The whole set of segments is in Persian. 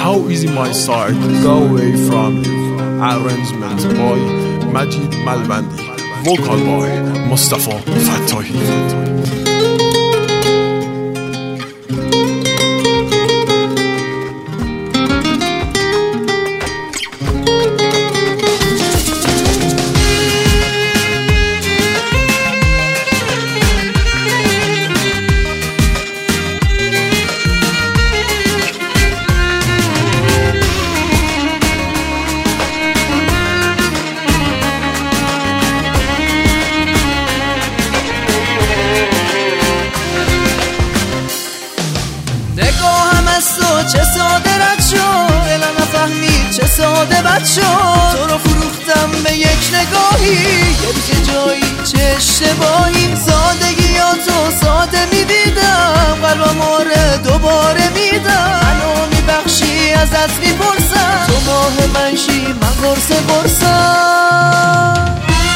How easy my side to go away from you. Arrangement by Majid Malbandi, vocal by Mustafa Fattahi. چه ساده رد شد، دلم نفهمید چه ساده بد شد. تو رو فروختم به یک نگاهی، یه روز جایی چه اشتباهی. سادگیاتو ساده میدیدم، قلبم آره دوباره میدم. منو میبخشی ازت میپرسم، تو ماه منشی من قرص قرصم.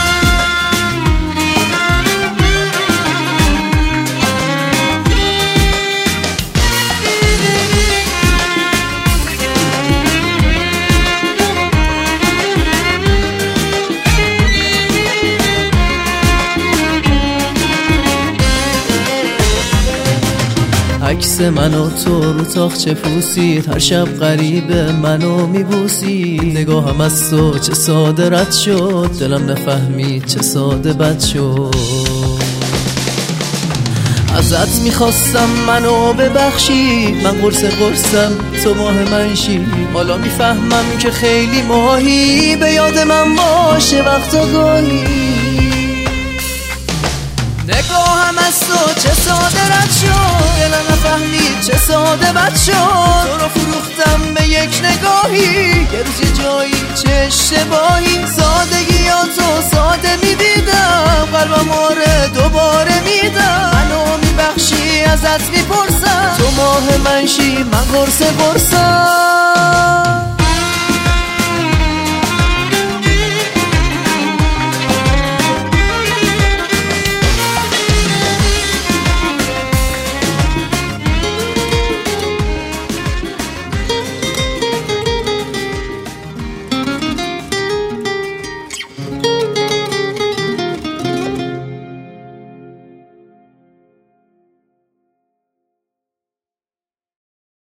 عکس من و تو رو تاخچه پوسید، هر شب غریب منو میبوسید. نگاهم از تو چه ساده رد شد، دلم نفهمید چه ساده بد شد. ازت میخواستم منو ببخشی، من قرص قرصم تو ماه منشی. حالا میفهمم که خیلی ماهی، به یاد من باشه وقتا گاهی. نگاهم از تو چه ساده رد شد، دلم نفهمید چه ساده بد شد. تو رو فروختم به یک نگاهی، یه روز یه جایی چه اشتباهی. سادگیاتو ساده میدیدم، قلبم آره دوباره میدم. منو میبخشی ازت میپرسم، تو ماه منشی من قرص قرصم.